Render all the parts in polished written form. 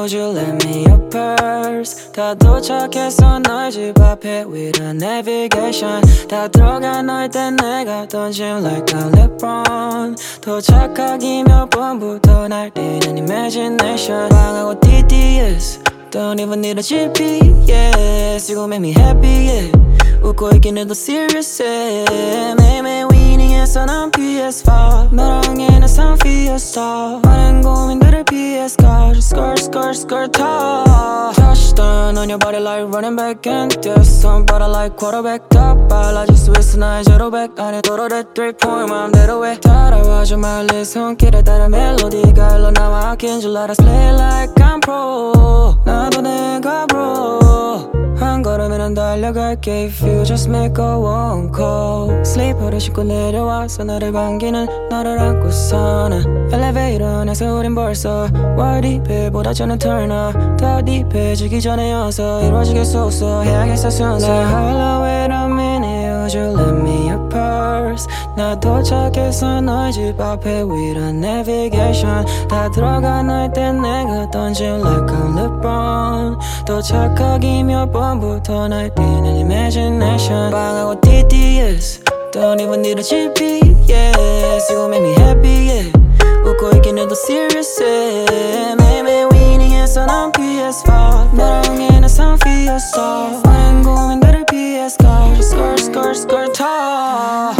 Would you lend me your purse? 다 도착했어 너희 집 앞에 with a navigation 다 들어가 너희 땐 내가 던진 like a LeBron 도착하기 몇 번부터 날뛰는 imagination 방하고 DDS Don't even need a GPS You gon' make me happy, yeah 웃고 있긴 해도 serious, yeah 매일매일 위닝했어 난 PS5 너랑 해는 산 fiesta 많은 고민들을 피해가 Skirt, skirt, skirt top Touchdown on your body like running back and this Somebody like quarterback top 빨라진 스위스 나의 제로백 안에 도로대 3-point 마음대로 해 따라와줘 말리 손길에 따라 멜로디가 흘러나와 아낀 줄 알아 Slay like I'm pro 나도 내가 bro 한 걸음이란 달려갈게 If you just make a one call 슬리퍼를 신고 내려와서 나를 반기는 너를 안고서는 엘리베이터 안에서 우린 벌써 What 딥해보다 저는 turn up 더 딥해지기 전에여서 이루어지겠소서 해야겠어 순서 Say hello wait a minute Would you lend me your purse 나 도착했어 너희 집 앞에 with a navigation 다 들어가 너희 땐 내가 던진 like I'm LeBron 도착하기 몇 번부터 날뛰는 imagination 방하고 DDS Don't even need a GPS You gon' make me happy, yeah 웃고 있긴 해도 serious, yeah 매일매일 위닝했어 난 PS5 너랑 해는 산 fiesta 많은 고민들을 피해가 Skirt, skirt, skirt top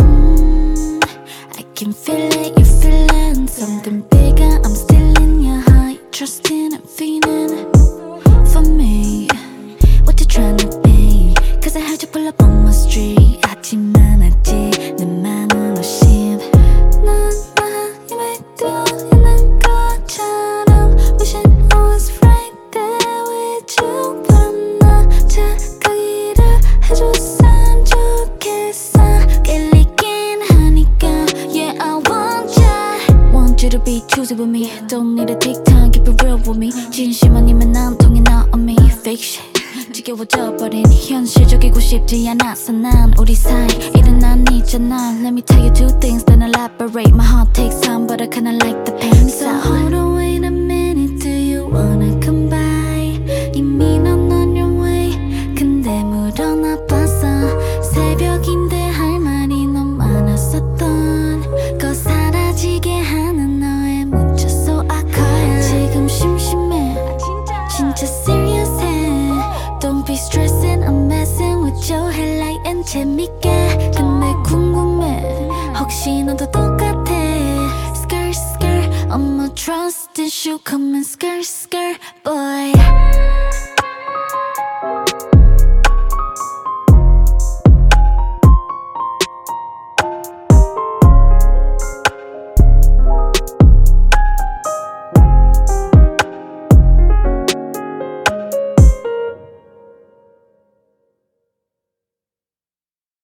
I can feel it, you feeling something bigger I'm still in your heart Trusting and feeling for me What you tryna be Cause I heard you pull up on my street 하지만 아직 내 맘은 오심 넌 마음에 들어있는 것처럼 Wishing I was right there with you 바람 나 착하기를 해줬으면 좋겠어 끌리긴 하니까 Yeah I want you to be choosy with me Don't need a TikTok keep it real with me 진심 아니면 난 통해 나 on me Fake shit 지겨워져 버린 현실적이고 싶지 않아서 난 우리 사이 일은 아니잖아 Let me tell you two things then elaborate My heart takes time but I kinda like the pain So hold on wait a minute Do you wanna come by 이미 넌 on your way 근데 물어나 봤어 새벽인데 할 말이 너무 많았었던 거 사라지게 하는 너의 문자 So I call 지금 심심해 진짜 serious 해 Don't be stressing, I'm messing with your headlight and 재밌게 근데 궁금해 혹시 너도 똑같아 Skirt, skirt, I'm a trust issue Come and skirt, skirt, boy